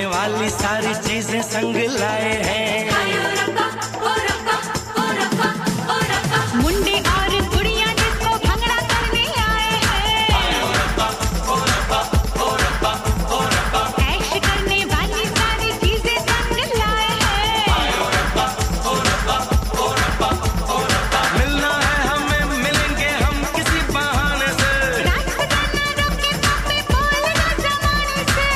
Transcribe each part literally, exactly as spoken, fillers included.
वाली सारी चीजें संग लाए हैं। मुंडे और कुड़ियां जिसको भंगड़ा करने आए हैं, ऐश करने वाली सारी चीजें संग लाए हैं। मिलना है हमें, मिलेंगे हम किसी बहाने से, रात जाना रोके पापे बोलना जमाने से।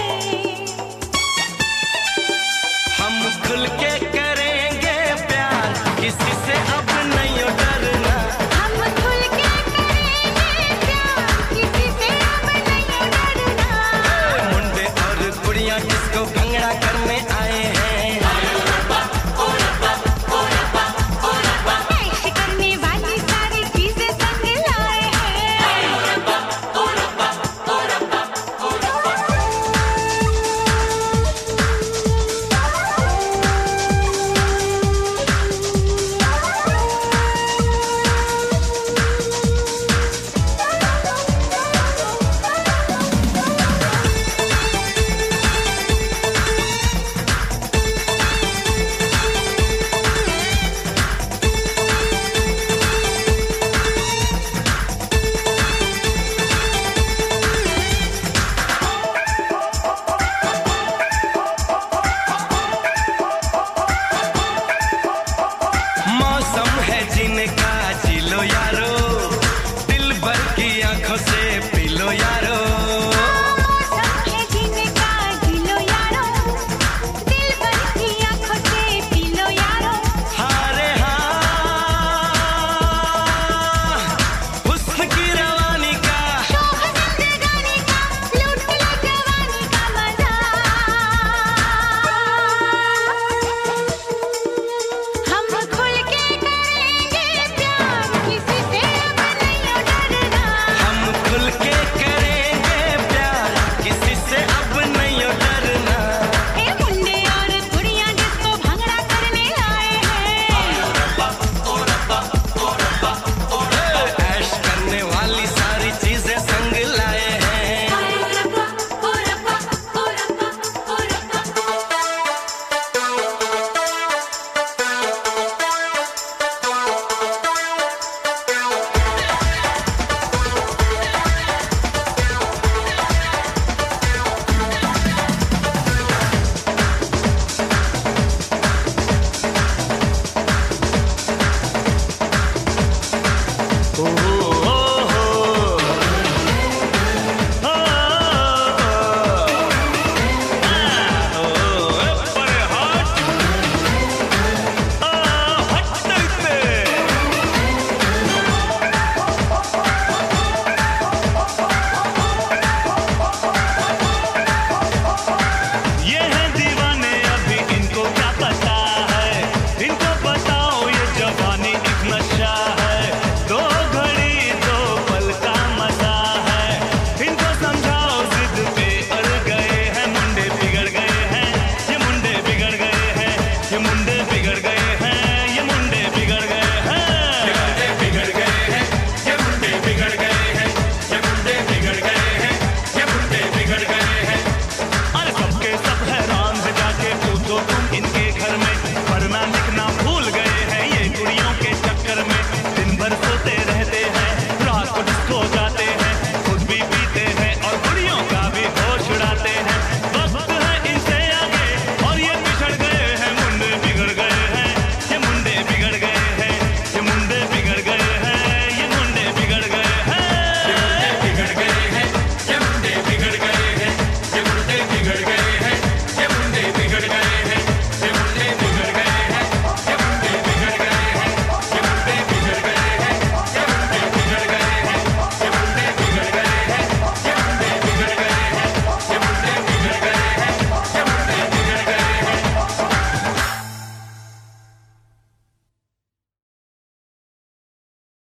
हम खुल के करेंगे प्यार, किसी से अब नहीं डरना। हम खुल के करेंगे प्यार, किसी से अब नहीं डरना। मुंडे और कुड़ियां जिसको भंगड़ा करने आए हैं,